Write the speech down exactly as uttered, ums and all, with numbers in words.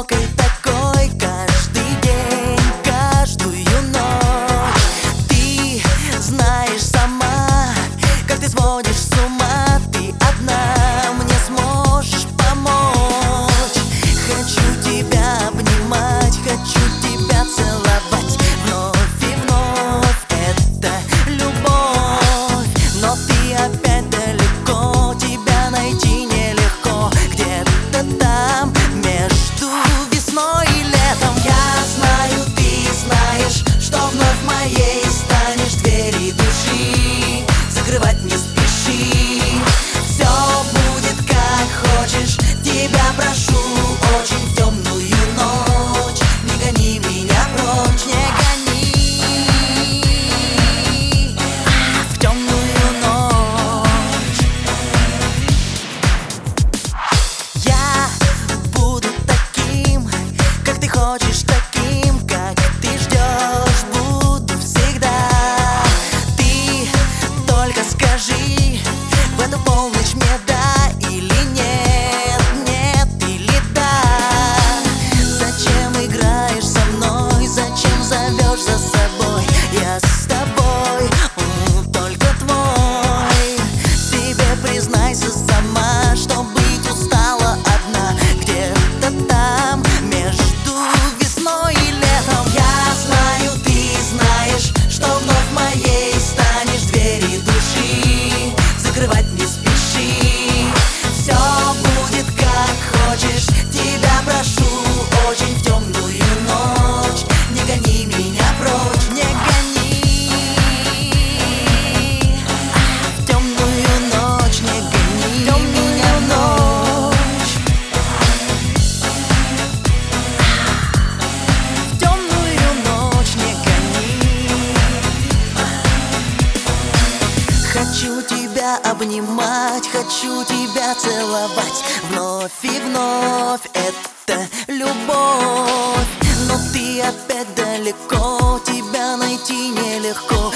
одинокой такой каждый день, каждую ночь. Ты знаешь сама, как ты сводишь с ума. Ты одна мне сможешь помочь. Хочу тебя обнимать, хочу тебя целовать вновь и вновь. Это любовь, но ты опять далеко, тебя найти нелегко. Где-то там между весной и летом. Я знаю, ты знаешь, что вновь моей станешь. Двери души закрывать не спеши. Все будет как хочешь, тебя прошу очень. В темную ночь не гони меня прочь, не гони в темную ночь. Я буду таким, как ты хочешь, таким, как ты ждешь, буду всегда. Ты только скажи в эту полночь мне да или нет, нет или да. Зачем играешь со мной, зачем зовешь за собой? Я с тобой, м, только твой. Себе признайся сама, что быть устала одна. Где-то там между весной и летом. Я знаю, ты знаешь, что вновь моей станешь. Двери души закрывать не спеши. Все будет как хочешь, тебя прошу очень. В темную ночь не гони меня прочь, не гони в темную ночь, не гони меня ночь. В темную ночь не гони. Хочу тебя обнимать, хочу тебя целовать вновь и вновь. Это любовь, но ты опять далеко, тебя найти нелегко.